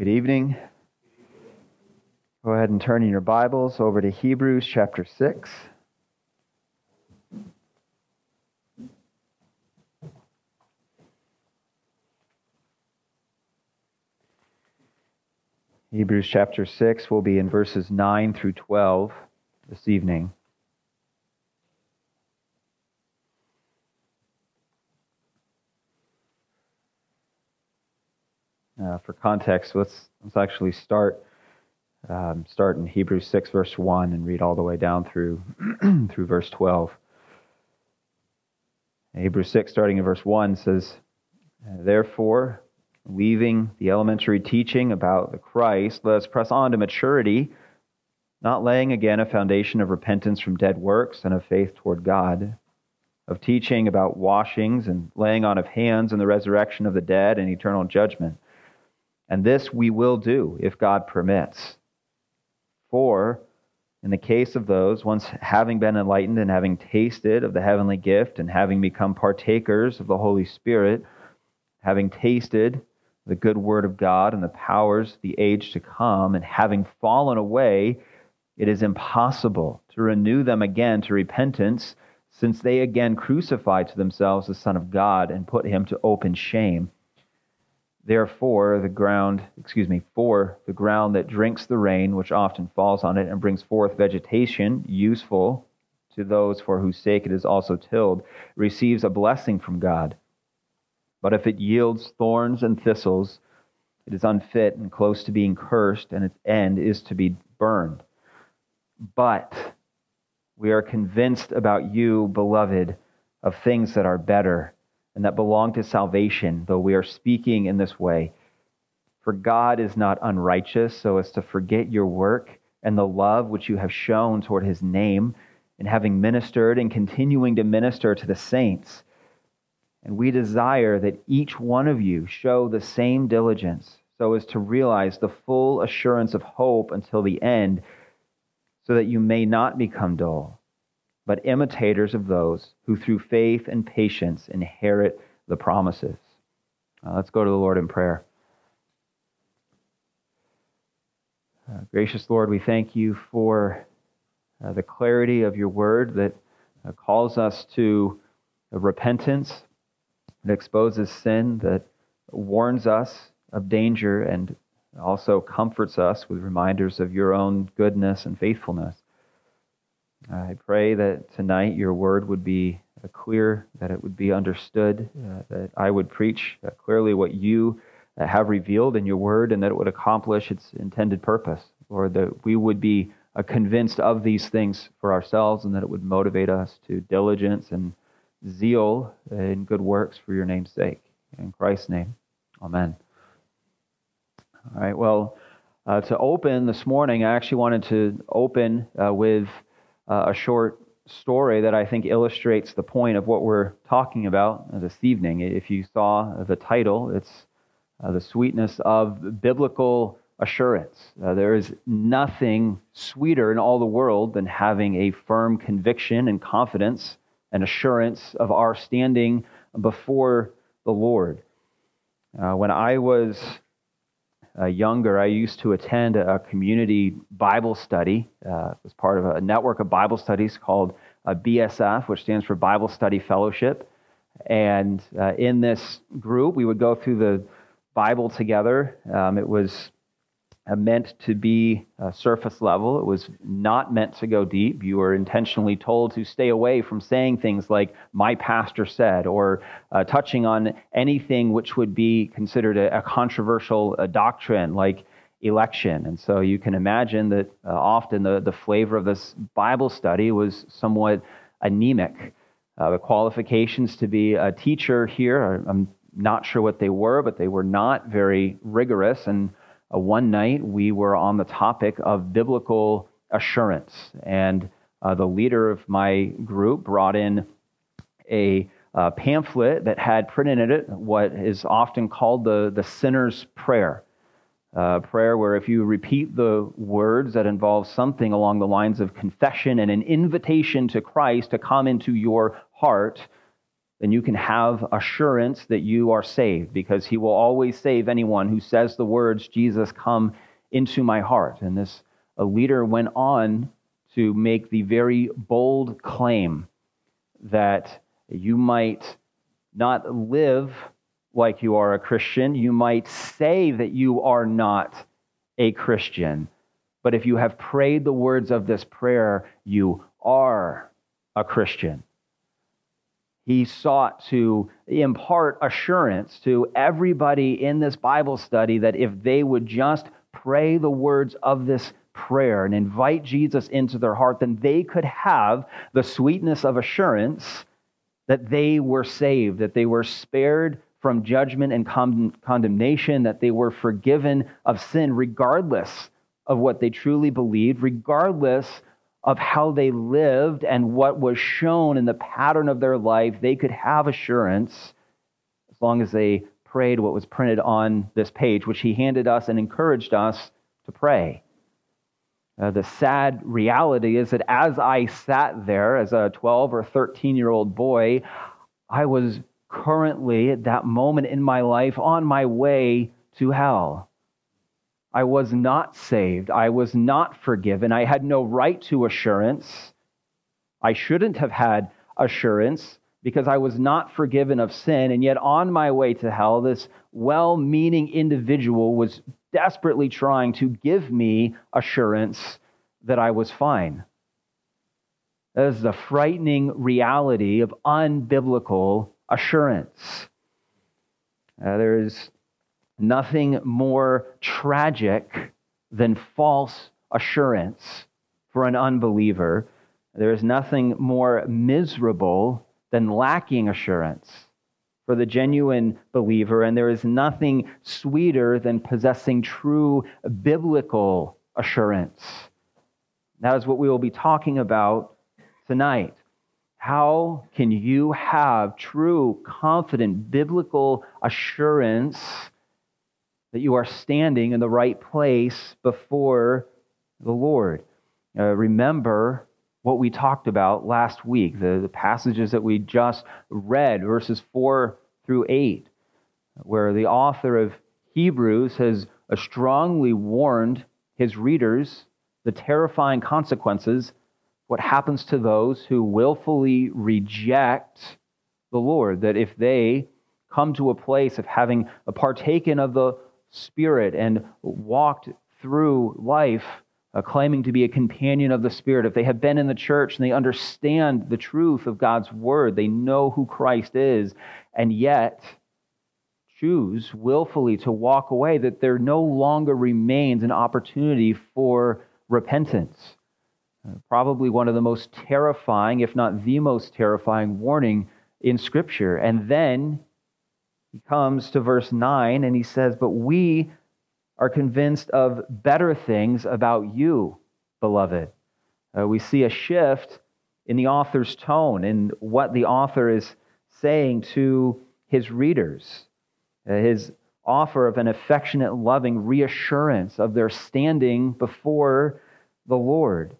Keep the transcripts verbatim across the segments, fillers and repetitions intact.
Good evening. Go ahead and turn in your Bibles over to Hebrews chapter six. Hebrews chapter six will be in verses nine through twelve this evening. Uh, for context, let's let's actually start um, start in Hebrews six verse one and read all the way down through through verse twelve. Hebrews six, starting in verse one, says, "Therefore, leaving the elementary teaching about the Christ, let us press on to maturity, not laying again a foundation of repentance from dead works and of faith toward God, of teaching about washings and laying on of hands and the resurrection of the dead and eternal judgment. And this we will do if God permits. For in the case of those, once having been enlightened and having tasted of the heavenly gift and having become partakers of the Holy Spirit, having tasted the good word of God and the powers of the age to come, and having fallen away, it is impossible to renew them again to repentance, since they again crucified to themselves the Son of God and put him to open shame. Therefore, the ground, excuse me, for the ground that drinks the rain, which often falls on it and brings forth vegetation, useful to those for whose sake it is also tilled, receives a blessing from God. But if it yields thorns and thistles, it is unfit and close to being cursed, and its end is to be burned. But we are convinced about you, beloved, of things that are better and that belong to salvation, though we are speaking in this way. For God is not unrighteous so as to forget your work and the love which you have shown toward his name, in having ministered and continuing to minister to the saints. And we desire that each one of you show the same diligence so as to realize the full assurance of hope until the end, so that you may not become dull, but imitators of those who through faith and patience inherit the promises." Uh, let's go to the Lord in prayer. Uh, gracious Lord, we thank you for uh, the clarity of your word that uh, calls us to uh, repentance, that exposes sin, that warns us of danger, and also comforts us with reminders of your own goodness and faithfulness. I pray that tonight your word would be uh, clear, that it would be understood, uh, that I would preach uh, clearly what you uh, have revealed in your word, and that it would accomplish its intended purpose, Lord, that we would be uh, convinced of these things for ourselves, and that it would motivate us to diligence and zeal in good works for your name's sake. In Christ's name, amen. All right, well, uh, to open this morning, I actually wanted to open uh, with Uh, a short story that I think illustrates the point of what we're talking about this evening. If you saw the title, it's uh, The Sweetness of Biblical Assurance. Uh, there is nothing sweeter in all the world than having a firm conviction and confidence and assurance of our standing before the Lord. Uh, when I was Uh, younger, I used to attend a community Bible study. Uh, it was part of a network of Bible studies called uh, B S F, which stands for Bible Study Fellowship. And uh, in this group, we would go through the Bible together. Um, it was uh, meant to be uh, surface level. It was not meant to go deep. You were intentionally told to stay away from saying things like, "my pastor said," or uh, touching on anything which would be considered a, a controversial uh, doctrine like election. And so you can imagine that uh, often the, the flavor of this Bible study was somewhat anemic. Uh, the qualifications to be a teacher here, are, I'm not sure what they were, but they were not very rigorous. And Uh, one night, we were on the topic of biblical assurance, and uh, the leader of my group brought in a uh, pamphlet that had printed in it what is often called the, the sinner's prayer. Uh, prayer where if you repeat the words that involve something along the lines of confession and an invitation to Christ to come into your heart, then you can have assurance that you are saved, because he will always save anyone who says the words, Jesus, come into my heart. And this a leader went on to make the very bold claim that you might not live like you are a Christian. You might say that you are not a Christian. But if you have prayed the words of this prayer, you are a Christian. He sought to impart assurance to everybody in this Bible study that if they would just pray the words of this prayer and invite Jesus into their heart, then they could have the sweetness of assurance that they were saved, that they were spared from judgment and con- condemnation, that they were forgiven of sin, regardless of what they truly believed, regardless of how they lived and what was shown in the pattern of their life. They could have assurance as long as they prayed what was printed on this page, which he handed us and encouraged us to pray. Uh, the sad reality is that as I sat there as a twelve or thirteen-year-old boy, I was currently at that moment in my life on my way to hell. I was not saved. I was not forgiven. I had no right to assurance. I shouldn't have had assurance because I was not forgiven of sin. And yet on my way to hell, this well-meaning individual was desperately trying to give me assurance that I was fine. That is the frightening reality of unbiblical assurance. Uh, there is nothing more tragic than false assurance for an unbeliever. There is nothing more miserable than lacking assurance for the genuine believer, and there is nothing sweeter than possessing true biblical assurance. That is what we will be talking about tonight. How can you have true, confident, biblical assurance that you are standing in the right place before the Lord? Uh, remember what we talked about last week, the, the passages that we just read, verses four through eight, where the author of Hebrews has uh, strongly warned his readers the terrifying consequences, what happens to those who willfully reject the Lord, that if they come to a place of having partaken of the Spirit and walked through life uh, claiming to be a companion of the Spirit, if they have been in the church and they understand the truth of God's Word, they know who Christ is, and yet choose willfully to walk away, that there no longer remains an opportunity for repentance. Uh, probably one of the most terrifying, if not the most terrifying warning in Scripture. And then he comes to verse nine and he says, "But we are convinced of better things about you, beloved." Uh, we see a shift in the author's tone and what the author is saying to his readers. Uh, his offer of an affectionate, loving reassurance of their standing before the Lord.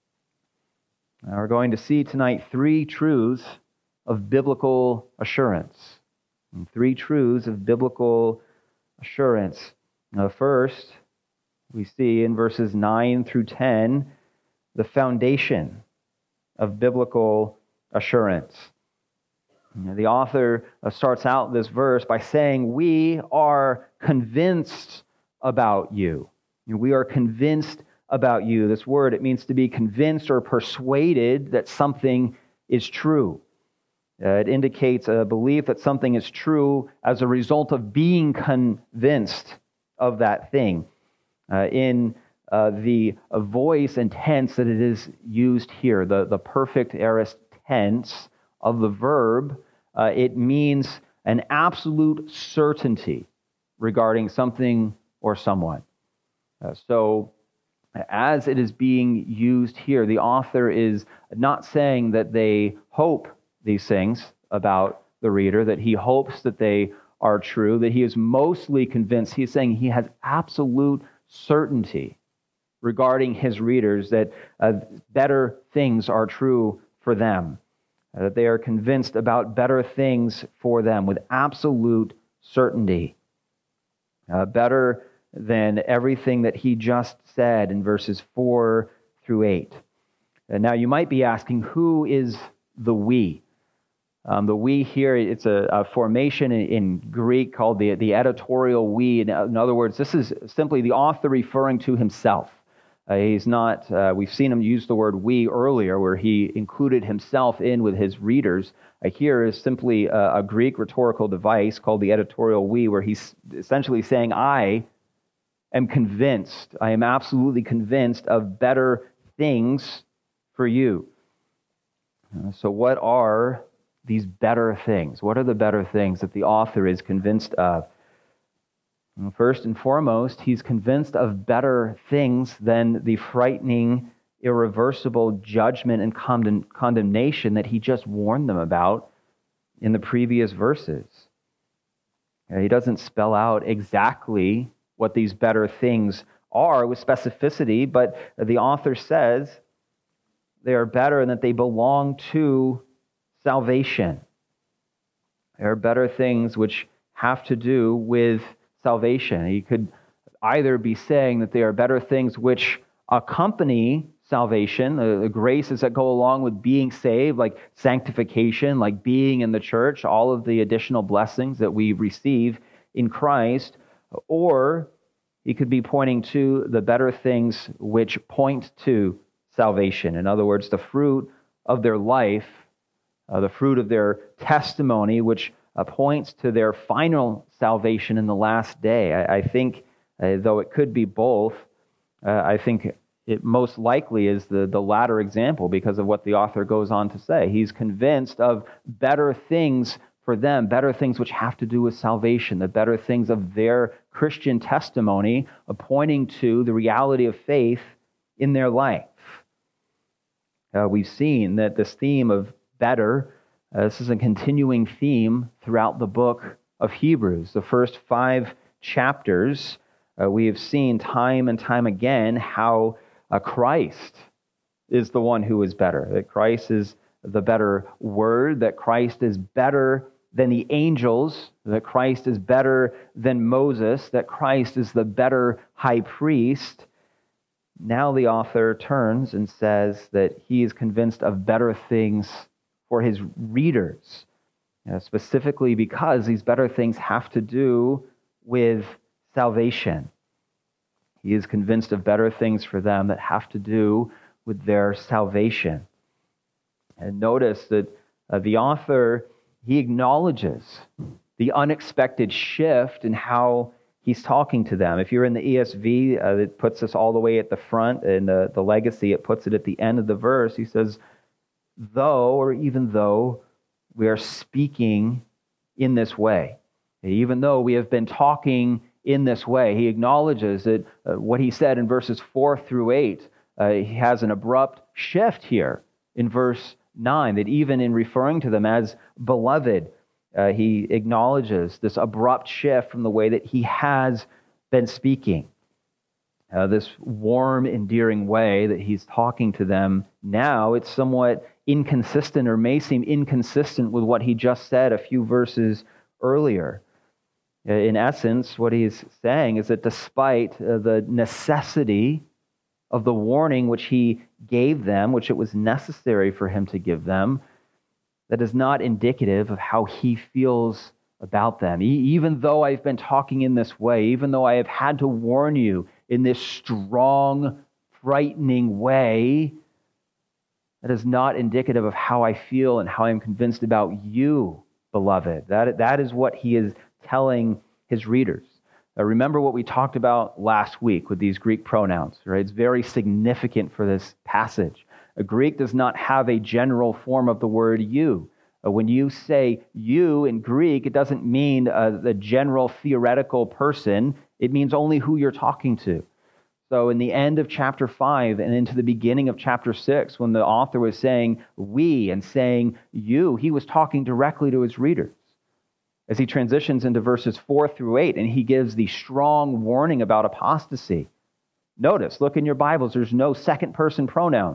Now, we're going to see tonight three truths of biblical assurance. And three truths of biblical assurance. Now, first, we see in verses nine through ten the foundation of biblical assurance. The author starts out this verse by saying, "We are convinced about you." We are convinced about you. This word, it means to be convinced or persuaded that something is true. Uh, it indicates a belief that something is true as a result of being convinced of that thing. Uh, in uh, the uh, voice and tense that it is used here, the, the perfect aorist tense of the verb, uh, it means an absolute certainty regarding something or someone. Uh, so, as it is being used here, the author is not saying that they hope these things about the reader, that he hopes that they are true, that he is mostly convinced. He's saying he has absolute certainty regarding his readers that uh, better things are true for them. uh, that they are convinced about better things for them with absolute certainty, uh, better than everything that he just said in verses four through eight. And now you might be asking, who is the we? Um, the we here, it's a, a formation in, in Greek called the, the editorial we. In, in other words, this is simply the author referring to himself. Uh, he's not, uh, we've seen him use the word we earlier, where he included himself in with his readers. Uh, here is simply a, a Greek rhetorical device called the editorial we, where he's essentially saying, I am convinced, I am absolutely convinced of better things for you. Uh, so what are these better things? What are the better things that the author is convinced of? And first and foremost, he's convinced of better things than the frightening, irreversible judgment and condemn- condemnation that he just warned them about in the previous verses. Uh, he doesn't spell out exactly what these better things are with specificity, but the author says they are better and that they belong to salvation. There are better things which have to do with salvation. He could either be saying that they are better things which accompany salvation, the, the graces that go along with being saved, like sanctification, like being in the church, all of the additional blessings that we receive in Christ, or he could be pointing to the better things which point to salvation. In other words, the fruit of their life, Uh, the fruit of their testimony, which uh, points to their final salvation in the last day. I, I think, uh, though it could be both, uh, I think it most likely is the, the latter example because of what the author goes on to say. He's convinced of better things for them, better things which have to do with salvation, the better things of their Christian testimony, uh, pointing to the reality of faith in their life. Uh, we've seen that this theme of better. Uh, this is a continuing theme throughout the book of Hebrews. The first five chapters, uh, we have seen time and time again how uh, Christ is the one who is better, that Christ is the better word, that Christ is better than the angels, that Christ is better than Moses, that Christ is the better high priest. Now the author turns and says that he is convinced of better things for his readers, uh, specifically because these better things have to do with salvation. He is convinced of better things for them that have to do with their salvation. And notice that uh, the author, he acknowledges the unexpected shift in how he's talking to them. If you're in the E S V, uh, it puts us all the way at the front, and uh, the Legacy, it puts it at the end of the verse. He says, though, or even though, we are speaking in this way. Even though we have been talking in this way, he acknowledges that uh, what he said in verses four through eight, uh, he has an abrupt shift here in verse nine, that even in referring to them as beloved, uh, he acknowledges this abrupt shift from the way that he has been speaking. Uh, this warm, endearing way that he's talking to them now, it's somewhat inconsistent, or may seem inconsistent with what he just said a few verses earlier. In essence, what he's saying is that despite uh, the necessity of the warning which he gave them, which it was necessary for him to give them, that is not indicative of how he feels about them. E- even though I've been talking in this way, even though I have had to warn you in this strong, frightening way, that is not indicative of how I feel and how I'm convinced about you, beloved. That, that is what he is telling his readers. Now, remember what we talked about last week with these Greek pronouns, right? It's very significant for this passage. A Greek does not have a general form of the word you. When you say you in Greek, it doesn't mean uh, the general theoretical person. It means only who you're talking to. So in the end of chapter five and into the beginning of chapter six, when the author was saying we and saying you, he was talking directly to his readers. As he transitions into verses four through eight, and he gives the strong warning about apostasy. Notice, look in your Bibles, there's no second person pronouns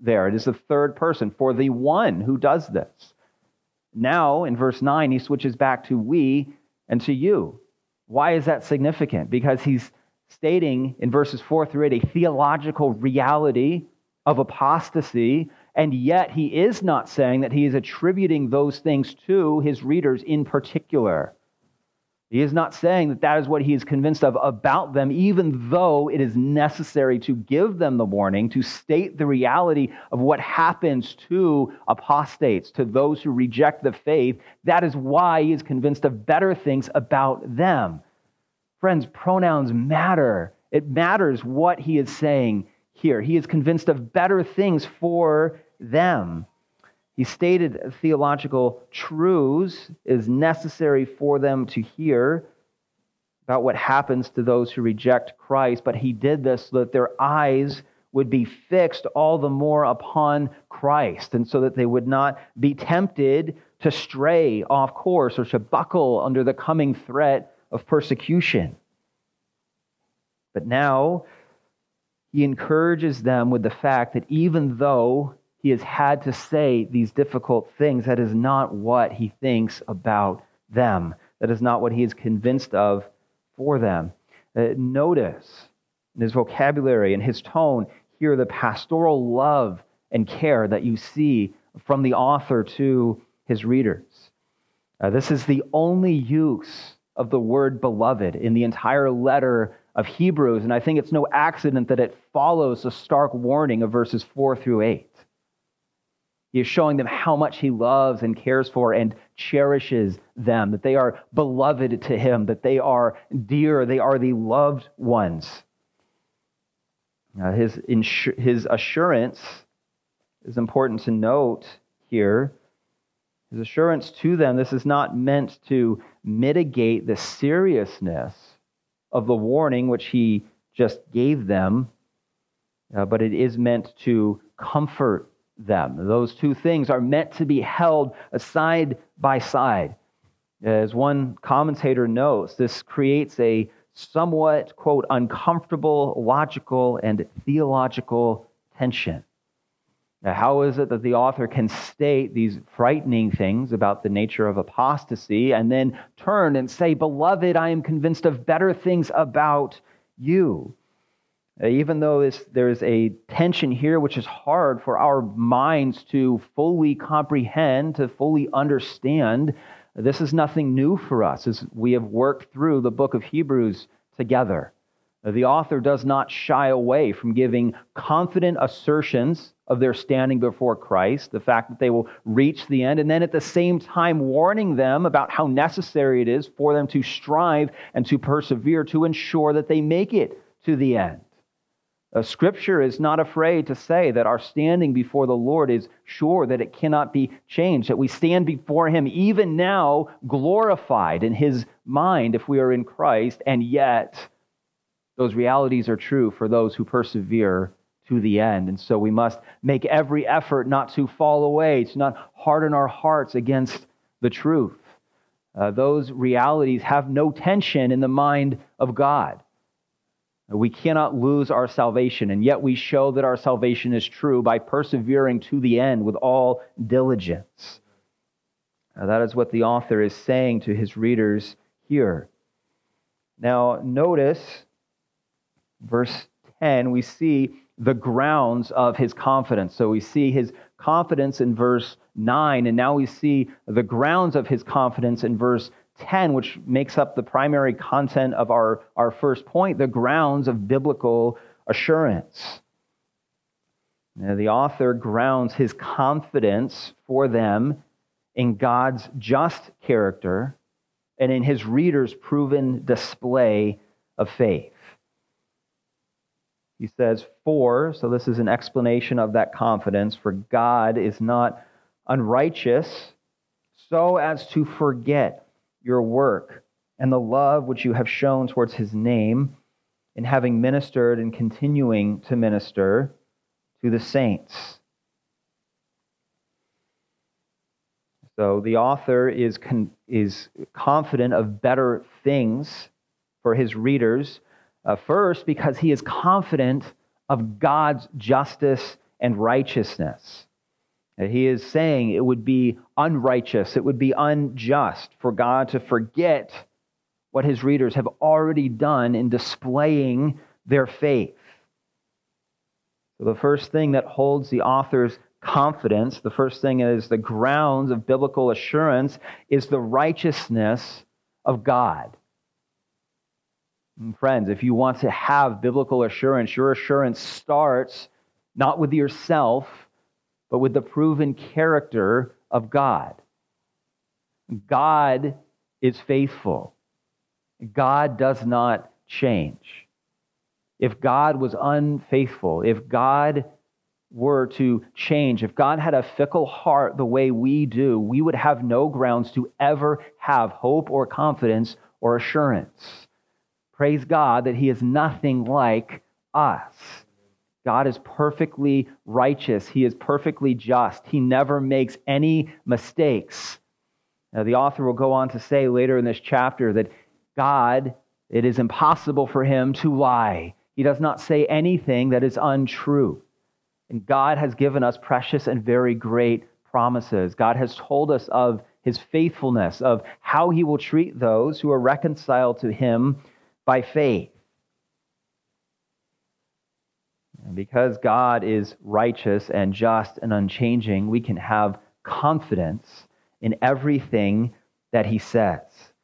there. It is the third person for the one who does this. Now, in verse nine, he switches back to we and to you. Why is that significant? Because he's stating in verses four through eight a theological reality of apostasy, and yet he is not saying that he is attributing those things to his readers in particular. He is not saying that that is what he is convinced of about them, even though it is necessary to give them the warning, to state the reality of what happens to apostates, to those who reject the faith. That is why he is convinced of better things about them. Friends, pronouns matter. It matters what he is saying here. He is convinced of better things for them. He stated theological truths is necessary for them to hear about what happens to those who reject Christ, but he did this so that their eyes would be fixed all the more upon Christ, and so that they would not be tempted to stray off course or to buckle under the coming threat of persecution. But now he encourages them with the fact that even though he has had to say these difficult things, that is not what he thinks about them. That is not what he is convinced of for them. Uh, notice in his vocabulary and his tone here the pastoral love and care that you see from the author to his readers. Uh, this is the only use of the word beloved in the entire letter of Hebrews, and I think it's no accident that it follows the stark warning of verses four through eight. He is showing them how much he loves and cares for and cherishes them, that they are beloved to him, that they are dear, they are the loved ones. Uh, his, insur- his assurance is important to note here. His assurance to them, this is not meant to mitigate the seriousness of the warning which he just gave them, uh, but it is meant to comfort them. Those two things are meant to be held side by side. As one commentator notes, this creates a somewhat, quote, uncomfortable logical and theological tension. Now, how is it that the author can state these frightening things about the nature of apostasy and then turn and say, "Beloved, I am convinced of better things about you"? Even though this, there's a tension here which is hard for our minds to fully comprehend, to fully understand, this is nothing new for us as we have worked through the book of Hebrews together. The author does not shy away from giving confident assertions of their standing before Christ, the fact that they will reach the end, and then at the same time warning them about how necessary it is for them to strive and to persevere to ensure that they make it to the end. Uh, Scripture is not afraid to say that our standing before the Lord is sure, that it cannot be changed, that we stand before him even now glorified in his mind if we are in Christ, and yet those realities are true for those who persevere to the end. And so we must make every effort not to fall away, to not harden our hearts against the truth. Uh, those realities have no tension in the mind of God. We cannot lose our salvation, and yet we show that our salvation is true by persevering to the end with all diligence. Now, that is what the author is saying to his readers here. Now, notice verse ten, we see the grounds of his confidence. So we see his confidence in verse nine, and now we see the grounds of his confidence in verse ten, which makes up the primary content of our, our first point, the grounds of biblical assurance. Now, the author grounds his confidence for them in God's just character and in his readers' proven display of faith. He says, for, so this is an explanation of that confidence, for God is not unrighteous so as to forget your work and the love which you have shown towards his name in having ministered and continuing to minister to the saints. So the author is con- is confident of better things for his readers, uh, first because he is confident of God's justice and righteousness. He is saying it would be unrighteous, it would be unjust for God to forget what his readers have already done in displaying their faith. So the first thing that holds the author's confidence, the first thing is the grounds of biblical assurance, is the righteousness of God. And friends, if you want to have biblical assurance, your assurance starts not with yourself, but with the proven character of God. God is faithful. God does not change. If God was unfaithful, if God were to change, if God had a fickle heart the way we do, we would have no grounds to ever have hope or confidence or assurance. Praise God that he is nothing like us. God is perfectly righteous. He is perfectly just. He never makes any mistakes. Now, the author will go on to say later in this chapter that God, it is impossible for him to lie. He does not say anything that is untrue. And God has given us precious and very great promises. God has told us of his faithfulness, of how he will treat those who are reconciled to him by faith. And because God is righteous and just and unchanging, we can have confidence in everything that he says.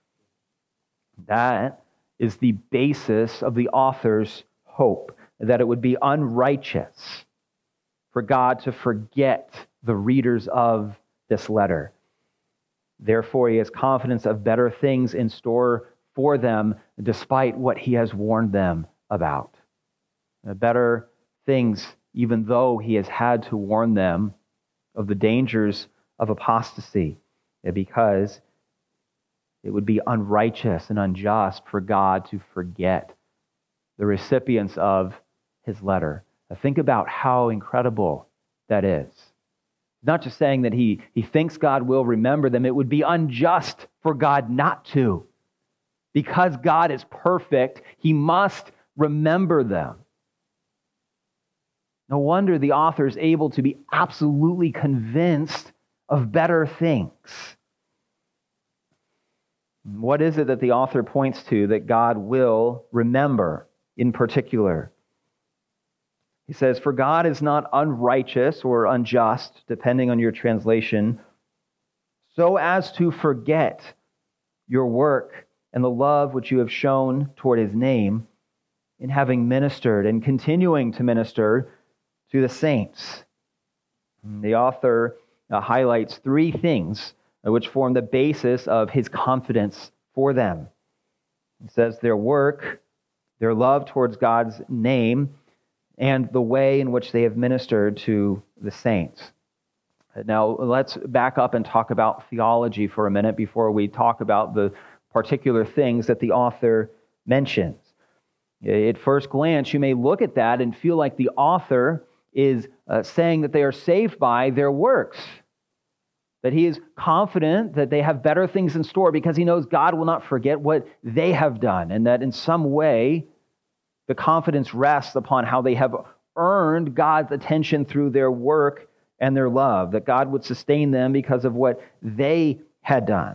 That is the basis of the author's hope, that it would be unrighteous for God to forget the readers of this letter. Therefore, he has confidence of better things in store for them, despite what he has warned them about. Better things, even though he has had to warn them of the dangers of apostasy, because it would be unrighteous and unjust for God to forget the recipients of his letter. Now think about how incredible that is. Not just saying that he, he thinks God will remember them. It would be unjust for God not to. Because God is perfect, he must remember them. No wonder the author is able to be absolutely convinced of better things. What is it that the author points to that God will remember in particular? He says, "For God is not unrighteous or unjust," depending on your translation, "so as to forget your work and the love which you have shown toward his name in having ministered and continuing to minister to the saints." The author uh, highlights three things uh, which form the basis of his confidence for them. He says their work, their love towards God's name, and the way in which they have ministered to the saints. Now, let's back up and talk about theology for a minute before we talk about the particular things that the author mentions. At first glance, you may look at that and feel like the author is uh, saying that they are saved by their works, that he is confident that they have better things in store because he knows God will not forget what they have done, and that in some way the confidence rests upon how they have earned God's attention through their work and their love, that God would sustain them because of what they had done.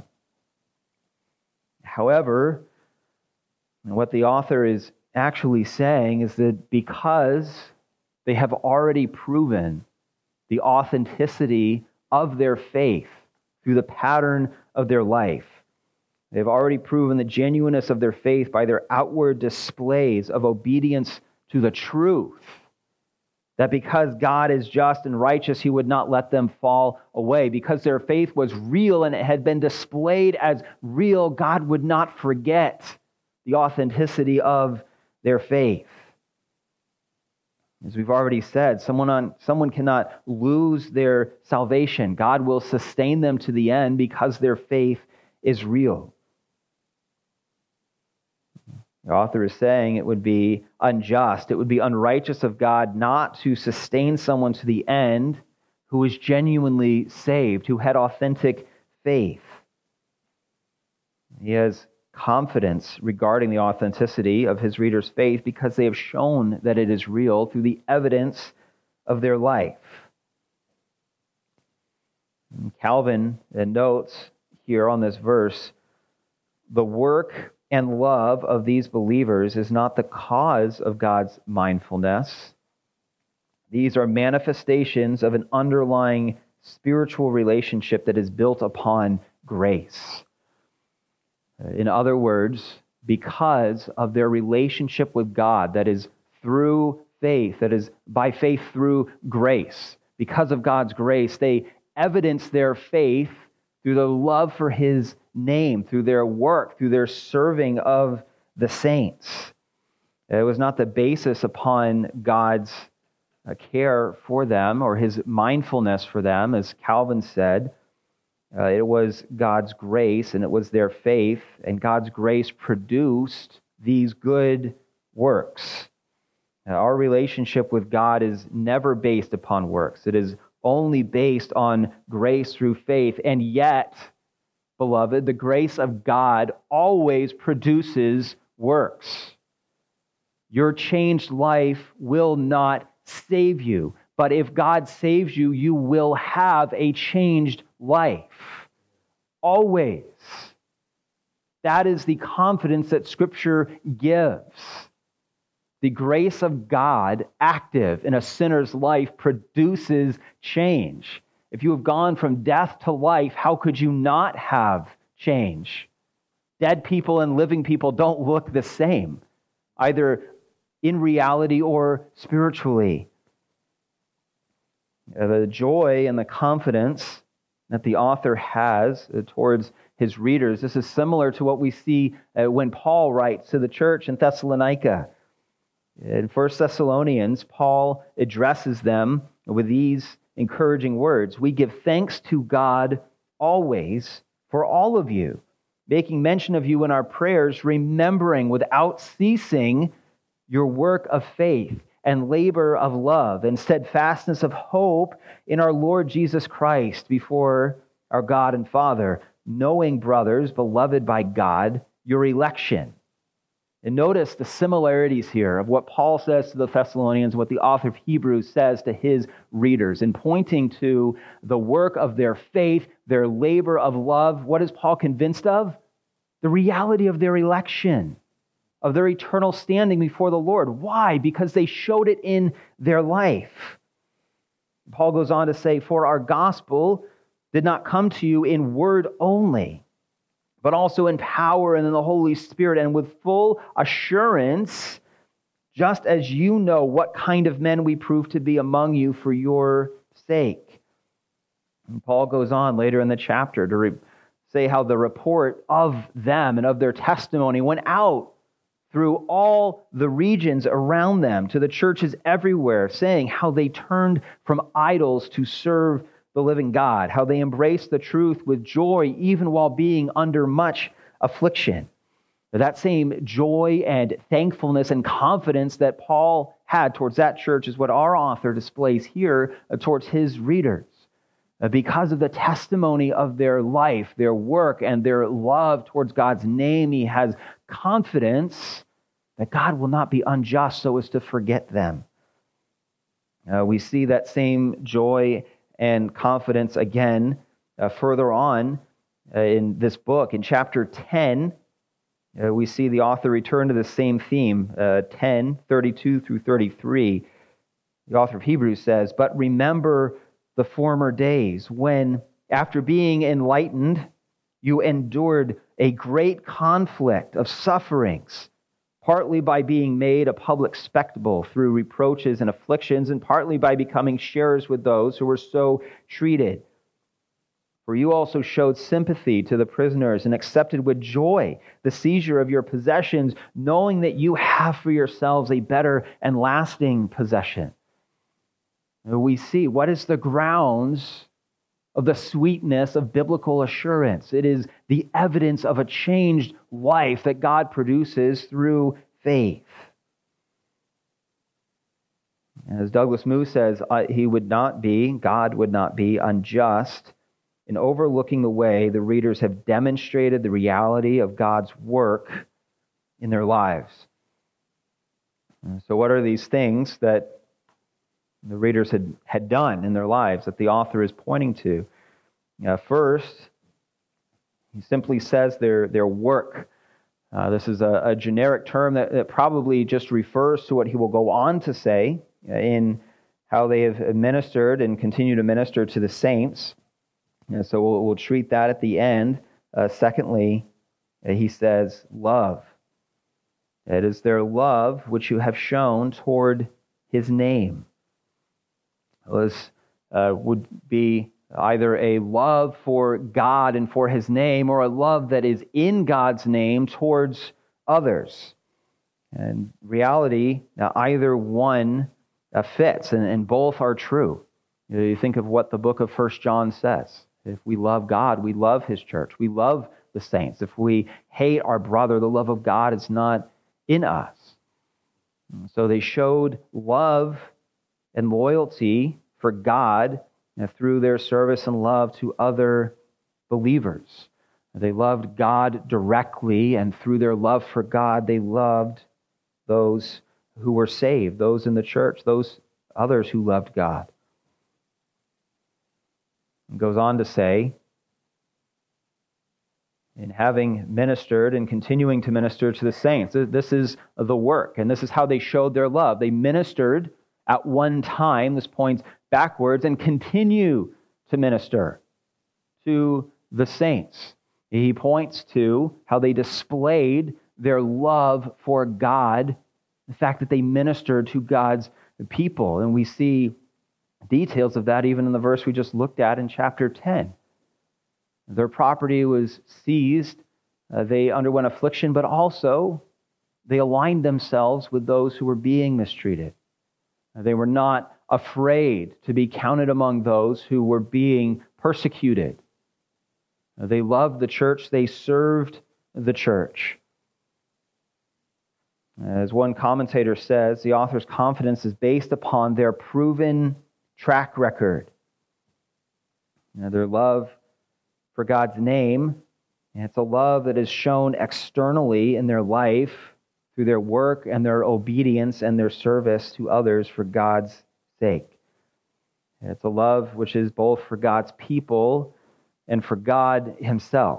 However, what the author is actually saying is that because they have already proven the authenticity of their faith through the pattern of their life, they've already proven the genuineness of their faith by their outward displays of obedience to the truth, that because God is just and righteous, he would not let them fall away. Because their faith was real and it had been displayed as real, God would not forget the authenticity of their faith. As we've already said, someone, on, someone cannot lose their salvation. God will sustain them to the end because their faith is real. The author is saying it would be unjust, it would be unrighteous of God not to sustain someone to the end who is genuinely saved, who had authentic faith. He has confidence regarding the authenticity of his readers' faith because they have shown that it is real through the evidence of their life. And Calvin notes here on this verse, the work and love of these believers is not the cause of God's mindfulness. These are manifestations of an underlying spiritual relationship that is built upon grace. In other words, because of their relationship with God that is through faith, that is by faith through grace, because of God's grace, they evidence their faith through the love for His name, through their work, through their serving of the saints. It was not the basis upon God's care for them or His mindfulness for them, as Calvin said. Uh, it was God's grace, and it was their faith, and God's grace produced these good works. Now, our relationship with God is never based upon works. It is only based on grace through faith, and yet, beloved, the grace of God always produces works. Your changed life will not save you, but if God saves you, you will have a changed life. Always. That is the confidence that Scripture gives. The grace of God, active in a sinner's life, produces change. If you have gone from death to life, how could you not have change? Dead people and living people don't look the same, either in reality or spiritually. The joy and the confidence that the author has towards his readers, this is similar to what we see when Paul writes to the church in Thessalonica. In First Thessalonians, Paul addresses them with these encouraging words. We give thanks to God always for all of you, making mention of you in our prayers, remembering without ceasing your work of faith and labor of love and steadfastness of hope in our Lord Jesus Christ before our God and Father, knowing, brothers, beloved by God, your election. And notice the similarities here of what Paul says to the Thessalonians, what the author of Hebrews says to his readers, in pointing to the work of their faith, their labor of love. What is Paul convinced of? The reality of their election, of their eternal standing before the Lord. Why? Because they showed it in their life. Paul goes on to say, for our gospel did not come to you in word only, but also in power and in the Holy Spirit and with full assurance, just as you know what kind of men we prove to be among you for your sake. And Paul goes on later in the chapter to re- say how the report of them and of their testimony went out through all the regions around them to the churches everywhere, saying how they turned from idols to serve the living God, how they embraced the truth with joy even while being under much affliction. But that same joy and thankfulness and confidence that Paul had towards that church is what our author displays here towards his readers. Because of the testimony of their life, their work, and their love towards God's name, he has confidence that God will not be unjust so as to forget them. Uh, we see that same joy and confidence again uh, further on uh, in this book. In chapter ten, uh, we see the author return to the same theme, uh, ten, thirty-two through thirty-three. The author of Hebrews says, but remember the former days when, after being enlightened, you endured a great conflict of sufferings, partly by being made a public spectacle through reproaches and afflictions, and partly by becoming sharers with those who were so treated. For you also showed sympathy to the prisoners and accepted with joy the seizure of your possessions, knowing that you have for yourselves a better and lasting possession. We see what is the grounds of the sweetness of biblical assurance. It is the evidence of a changed life that God produces through faith. As Douglas Moo says, he would not be, God would not be unjust in overlooking the way the readers have demonstrated the reality of God's work in their lives. So what are these things that the readers had, had done in their lives that the author is pointing to. Uh, first, he simply says their, their work. Uh, this is a, a generic term that, that probably just refers to what he will go on to say in how they have ministered and continue to minister to the saints. And so we'll, we'll treat that at the end. Uh, secondly, uh, he says, love. It is their love which you have shown toward his name. This uh, would be either a love for God and for his name, or a love that is in God's name towards others. And reality, now either one uh, fits, and, and both are true. You know, you think of what the book of First John says. If we love God, we love his church. We love the saints. If we hate our brother, the love of God is not in us. So they showed love and loyalty for God through their service and love to other believers. They loved God directly, and through their love for God, they loved those who were saved, those in the church, those others who loved God. It goes on to say, in having ministered and continuing to minister to the saints, this is the work, and this is how they showed their love. They ministered at one time, this points backwards, and continue to minister to the saints. He points to how they displayed their love for God, the fact that they ministered to God's people. And we see details of that even in the verse we just looked at in chapter ten. Their property was seized. Uh, they underwent affliction, but also they aligned themselves with those who were being mistreated. Uh, they were not afraid to be counted among those who were being persecuted. Uh, they loved the church. They served the church. As one commentator says, the author's confidence is based upon their proven track record. You know, their love for God's name, and it's a love that is shown externally in their life through their work and their obedience and their service to others for God's sake. And it's a love which is both for God's people and for God himself.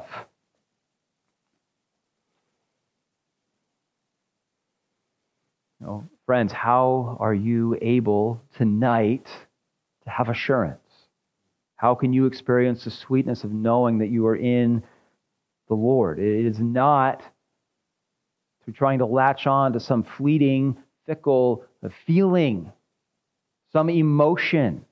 You know, friends, how are you able tonight to have assurance? How can you experience the sweetness of knowing that you are in the Lord? It is not through trying to latch on to some fleeting, fickle feeling, some emotion,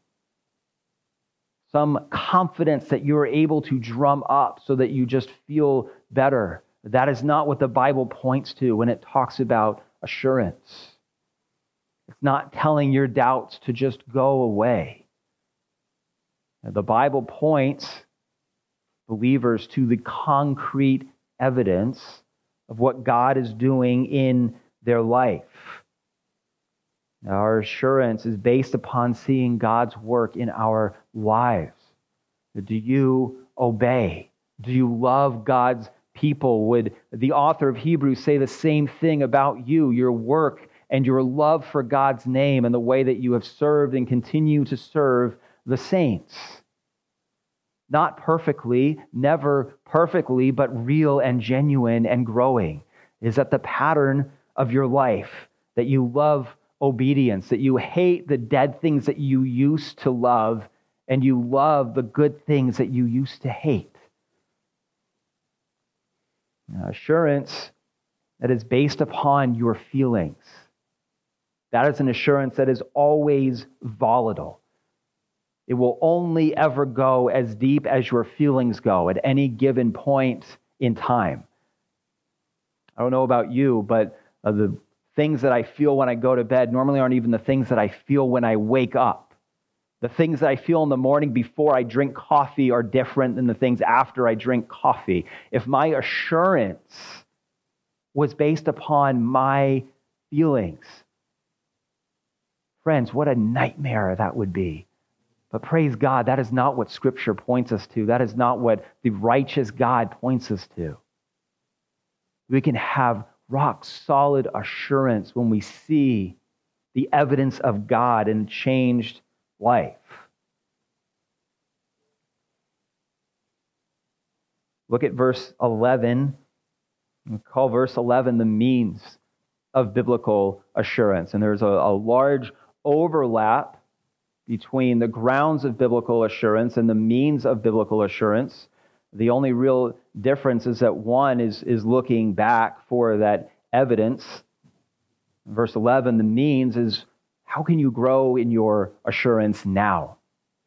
some confidence that you are able to drum up so that you just feel better. That is not what the Bible points to when it talks about assurance. It's not telling your doubts to just go away. The Bible points believers to the concrete evidence of what God is doing in their life. Our assurance is based upon seeing God's work in our lives. Do you obey? Do you love God's people? Would the author of Hebrews say the same thing about you, your work and your love for God's name and the way that you have served and continue to serve the saints? Not perfectly, never perfectly, but real and genuine and growing. Is that the pattern of your life? That you love obedience, that you hate the dead things that you used to love, and you love the good things that you used to hate. Now, assurance that is based upon your feelings. That is an assurance that is always volatile. It will only ever go as deep as your feelings go at any given point in time. I don't know about you, but uh, the things that I feel when I go to bed normally aren't even the things that I feel when I wake up. The things that I feel in the morning before I drink coffee are different than the things after I drink coffee. If my assurance was based upon my feelings, friends, what a nightmare that would be. But praise God, that is not what Scripture points us to. That is not what the righteous God points us to. We can have rock-solid assurance when we see the evidence of God in changed life. Look at verse eleven. We call verse eleven the means of biblical assurance. And there's a, a large overlap between the grounds of biblical assurance and the means of biblical assurance. The only real difference is that one is, is looking back for that evidence. Verse eleven, the means is, how can you grow in your assurance now?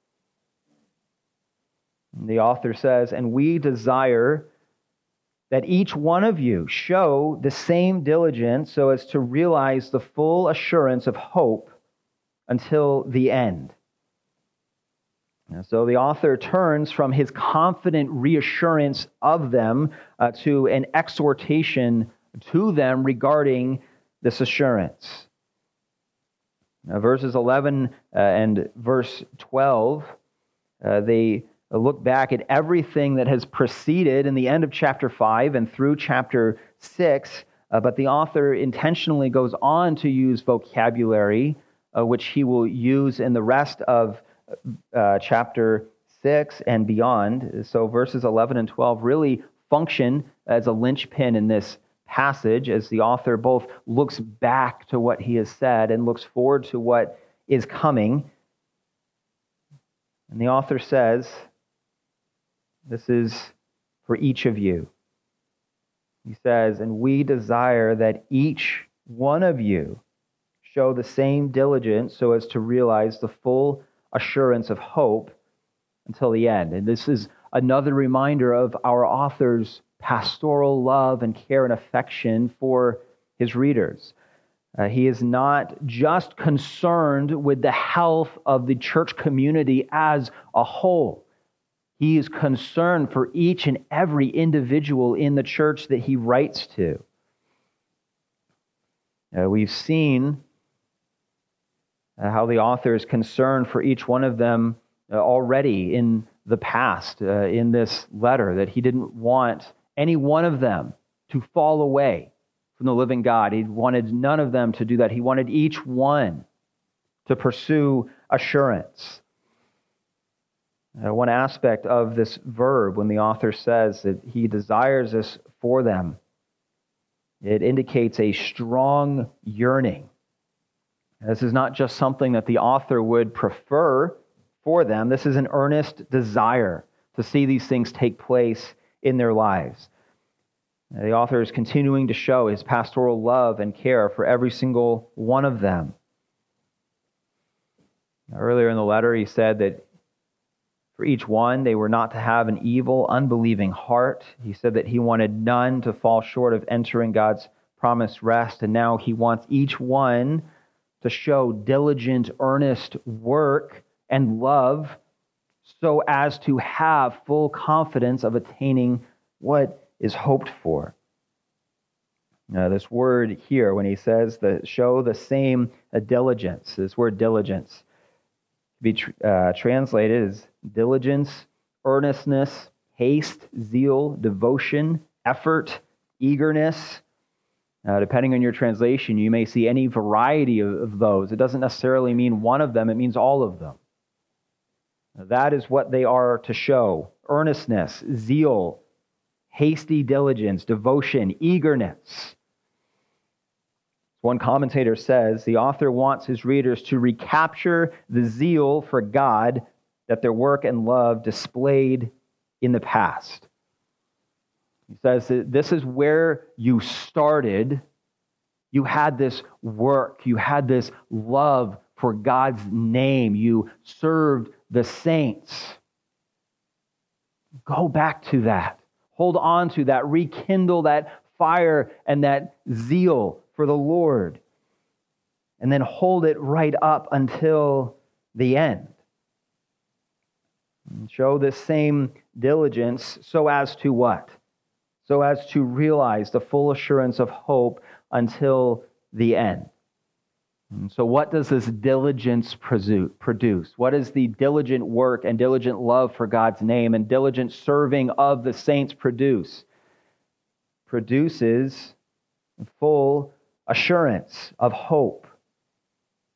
And the author says, and we desire that each one of you show the same diligence so as to realize the full assurance of hope until the end. And so the author turns from his confident reassurance of them uh, to an exhortation to them regarding this assurance. Now, verses eleven uh, and verse twelve, uh, they look back at everything that has preceded in the end of chapter five and through chapter six, uh, but the author intentionally goes on to use vocabulary uh, which he will use in the rest of uh, chapter six and beyond. So verses eleven and twelve really function as a linchpin in this passage as the author both looks back to what he has said and looks forward to what is coming. And the author says, this is for each of you. He says, and we desire that each one of you show the same diligence so as to realize the full assurance of hope until the end. And this is another reminder of our author's pastoral love and care and affection for his readers. Uh, he is not just concerned with the health of the church community as a whole. He is concerned for each and every individual in the church that he writes to. Uh, we've seen uh, how the author is concerned for each one of them uh, already in the past, uh, in this letter, that he didn't want any one of them to fall away from the living God. He wanted none of them to do that. He wanted each one to pursue assurance. Uh, one aspect of this verb, when the author says that he desires this for them, it indicates a strong yearning. This is not just something that the author would prefer for them. This is an earnest desire to see these things take place in their lives. Uh, the author is continuing to show his pastoral love and care for every single one of them. Earlier in the letter, he said that for each one, they were not to have an evil, unbelieving heart. He said that he wanted none to fall short of entering God's promised rest. And now he wants each one to show diligent, earnest work and love so as to have full confidence of attaining what is hoped for. Now, this word here, when he says that show the same uh, diligence, this word diligence, be tr- uh, translated as diligence, earnestness, haste, zeal, devotion, effort, eagerness. Uh, depending on your translation, you may see any variety of, of those. It doesn't necessarily mean one of them, it means all of them. Now, that is what they are to show: earnestness, zeal, hasty diligence, devotion, eagerness. One commentator says the author wants his readers to recapture the zeal for God that their work and love displayed in the past. He says that this is where you started. You had this work. You had this love for God's name. You served the saints. Go back to that. Hold on to that. Rekindle that fire and that zeal for the Lord. And then hold it right up until the end. And show this same diligence so as to what? So as to realize the full assurance of hope until the end. And so what does this diligence produce? What does the diligent work and diligent love for God's name and diligent serving of the saints produce? Produces full assurance of hope.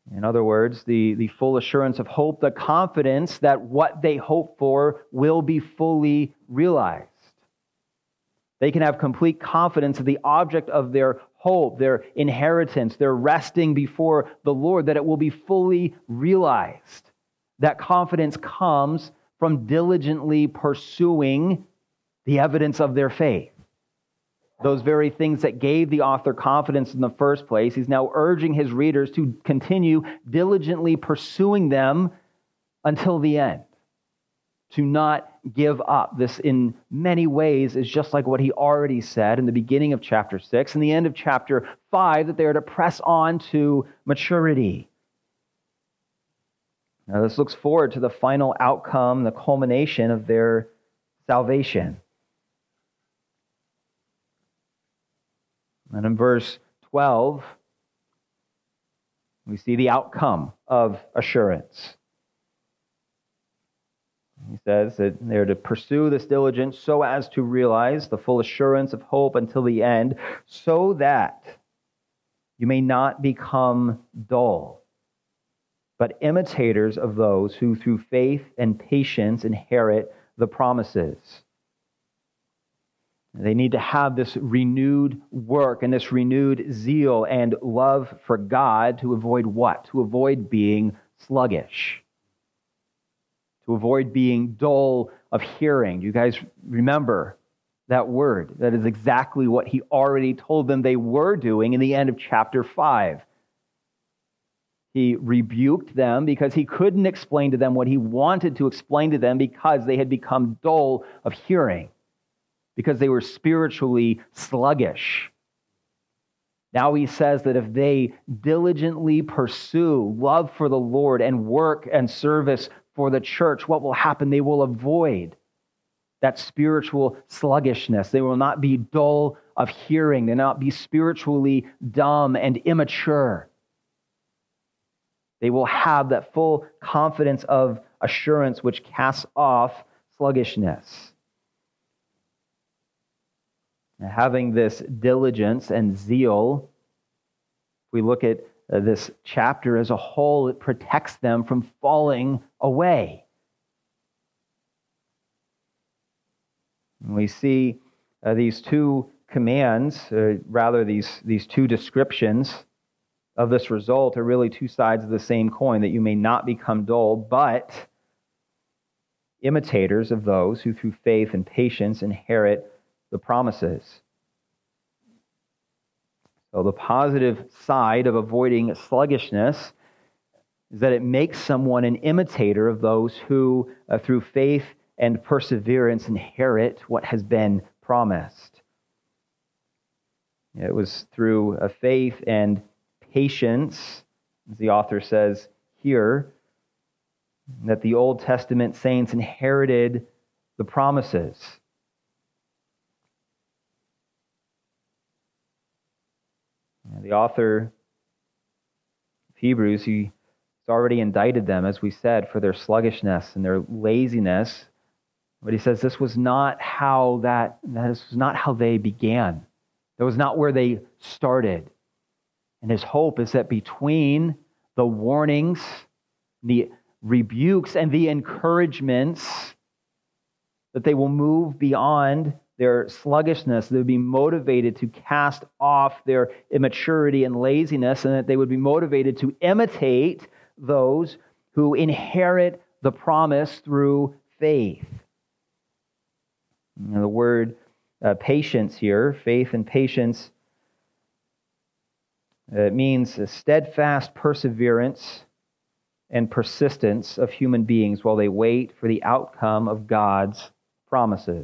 In other words, the, the full assurance of hope, the confidence that what they hope for will be fully realized. They can have complete confidence that the object of their hope, their inheritance, their resting before the Lord, that it will be fully realized. That confidence comes from diligently pursuing the evidence of their faith. Those very things that gave the author confidence in the first place, he's now urging his readers to continue diligently pursuing them until the end. To not give up. This, in many ways, is just like what he already said in the beginning of chapter six and the end of chapter five, that they are to press on to maturity. Now, this looks forward to the final outcome, the culmination of their salvation. And in verse twelve, we see the outcome of assurance. He says that they're to pursue this diligence so as to realize the full assurance of hope until the end, so that you may not become dull, but imitators of those who through faith and patience inherit the promises. They need to have this renewed work and this renewed zeal and love for God to avoid what? To avoid being sluggish. To avoid being dull of hearing. You guys remember that word? That is exactly what he already told them they were doing in the end of chapter five. He rebuked them because he couldn't explain to them what he wanted to explain to them because they had become dull of hearing, because they were spiritually sluggish. Now he says that if they diligently pursue love for the Lord and work and service for the church, what will happen? They will avoid that spiritual sluggishness. They will not be dull of hearing. They will not be spiritually dumb and immature. They will have that full confidence of assurance which casts off sluggishness. And having this diligence and zeal, if we look at uh, this chapter as a whole, it protects them from falling away. And we see uh, these two commands, uh, rather these, these two descriptions of this result are really two sides of the same coin, that you may not become dull, but imitators of those who through faith and patience inherit the promises. So the positive side of avoiding sluggishness is that it makes someone an imitator of those who, uh, through faith and perseverance, inherit what has been promised. It was through a faith and patience, as the author says here, that the Old Testament saints inherited the promises. The author of Hebrews, he's already indicted them, as we said, for their sluggishness and their laziness. But he says this was not how that, this was not how they began. That was not where they started. And his hope is that between the warnings, the rebukes, and the encouragements, that they will move beyond their sluggishness, they would be motivated to cast off their immaturity and laziness, and that they would be motivated to imitate those who inherit the promise through faith. And the word uh, patience here, faith and patience, uh, it means a steadfast perseverance and persistence of human beings while they wait for the outcome of God's promises.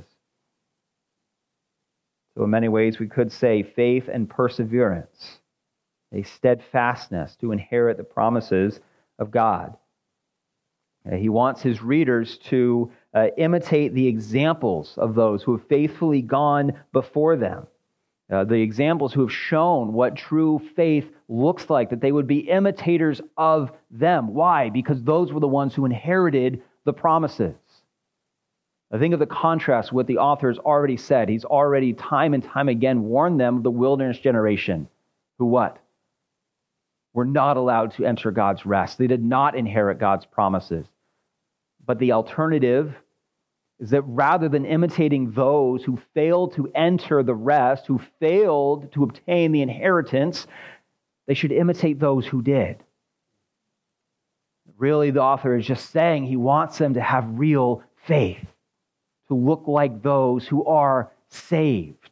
So in many ways, we could say faith and perseverance, a steadfastness to inherit the promises of God. Uh, he wants his readers to uh, imitate the examples of those who have faithfully gone before them, uh, the examples who have shown what true faith looks like, that they would be imitators of them. Why? Because those were the ones who inherited the promises. I think of the contrast with what the author has already said. He's already time and time again warned them of the wilderness generation, who what? were not allowed to enter God's rest. They did not inherit God's promises. But the alternative is that rather than imitating those who failed to enter the rest, who failed to obtain the inheritance, they should imitate those who did. Really, the author is just saying he wants them to have real faith, to look like those who are saved.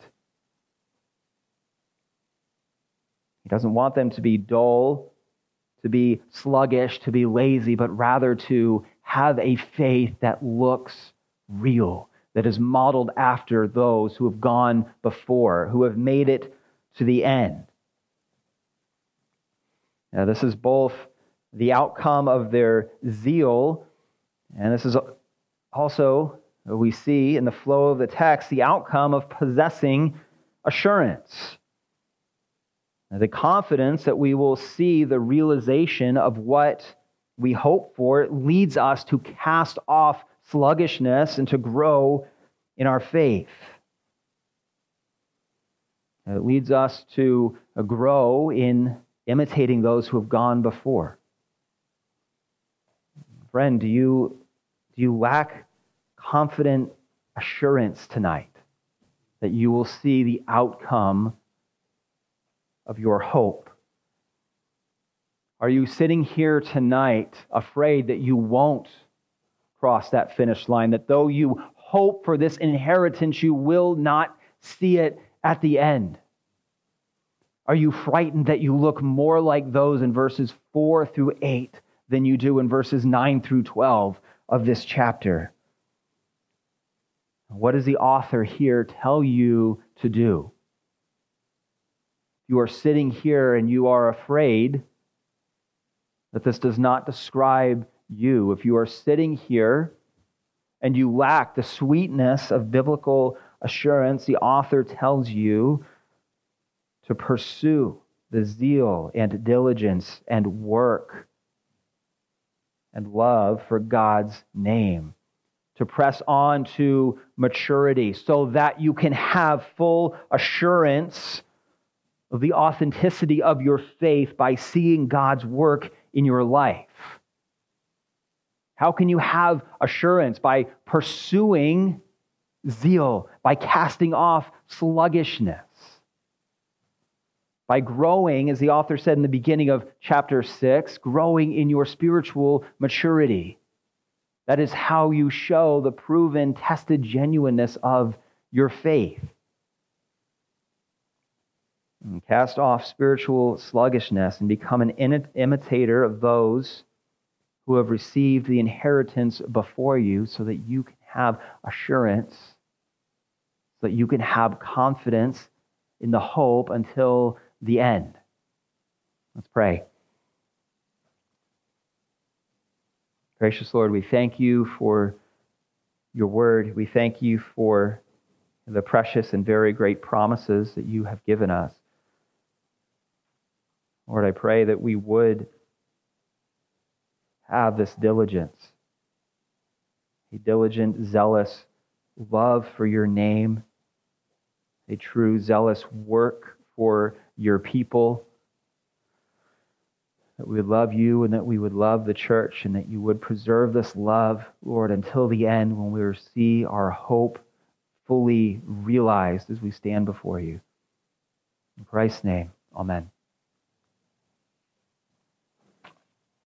He doesn't want them to be dull, to be sluggish, to be lazy, but rather to have a faith that looks real, that is modeled after those who have gone before, who have made it to the end. Now, this is both the outcome of their zeal, and this is also, we see in the flow of the text, the outcome of possessing assurance. The confidence that we will see the realization of what we hope for leads us to cast off sluggishness and to grow in our faith. It leads us to grow in imitating those who have gone before. Friend, do you, do you lack confident assurance tonight that you will see the outcome of your hope? Are you sitting here tonight afraid that you won't cross that finish line, that though you hope for this inheritance, you will not see it at the end? Are you frightened that you look more like those in verses four through eight than you do in verses nine through twelve of this chapter? What does the author here tell you to do? You are sitting here and you are afraid that this does not describe you. If you are sitting here and you lack the sweetness of biblical assurance, the author tells you to pursue the zeal and diligence and work and love for God's name, to press on to maturity so that you can have full assurance of the authenticity of your faith by seeing God's work in your life. How can you have assurance? By pursuing zeal, by casting off sluggishness, by growing, as the author said in the beginning of chapter six, growing in your spiritual maturity. That is how you show the proven, tested genuineness of your faith. And cast off spiritual sluggishness and become an imitator of those who have received the inheritance before you, so that you can have assurance, so that you can have confidence in the hope until the end. Let's pray. Gracious Lord, we thank you for your word. We thank you for the precious and very great promises that you have given us. Lord, I pray that we would have this diligence, a diligent, zealous love for your name, a true, zealous work for your people, that we would love you and that we would love the church, and that you would preserve this love, Lord, until the end, when we will see our hope fully realized as we stand before you. In Christ's name, amen.